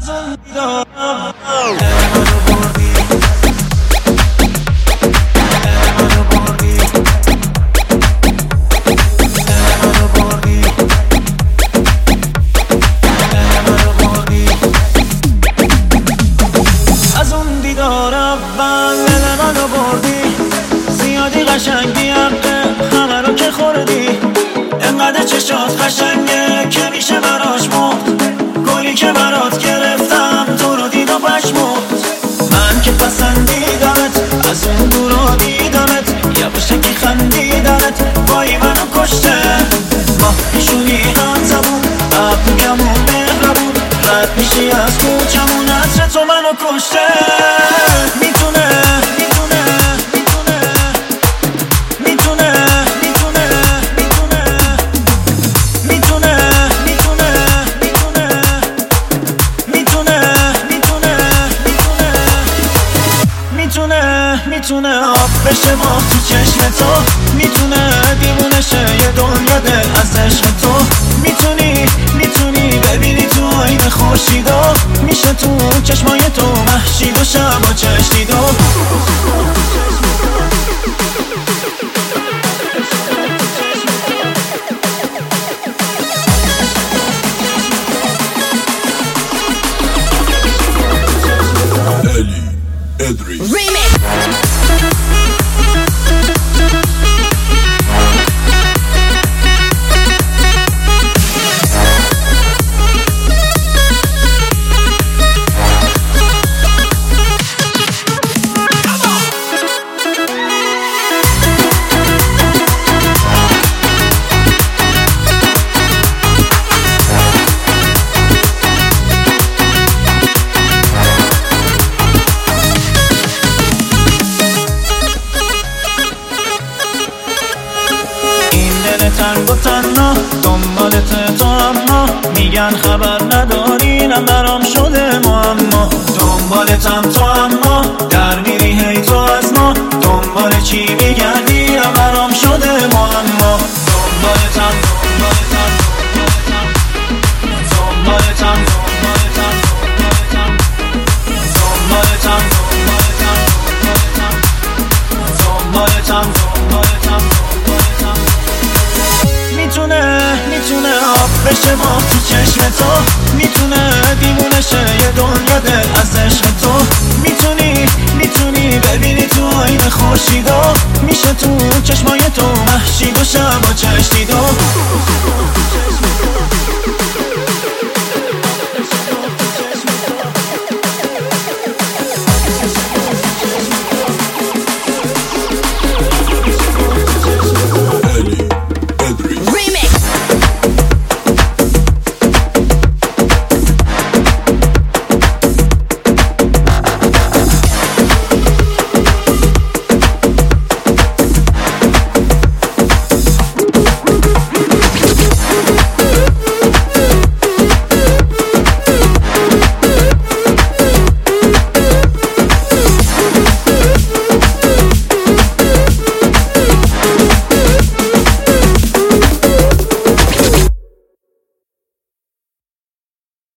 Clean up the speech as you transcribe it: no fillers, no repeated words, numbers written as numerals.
منو بردی، زیادی قشنگی همه رو که خوردی. انقدر چشات قشنگه که میشه براش مرد. گلی که برات گرفتم تو رو دید و پشمرد. من که پسندیدمت، از اون دورا دیدمت، یواشکی خندیدمت، وای منو کشته. ماه پیشونی هم زبون، ابروگمون مهربون، رد میشی از کوچمون، عطر تو منو کشته. میتونه آب بشه ماه تو چشم تو، میتونه دیوونه شه یه دنیا دل از عشق تو. میتونی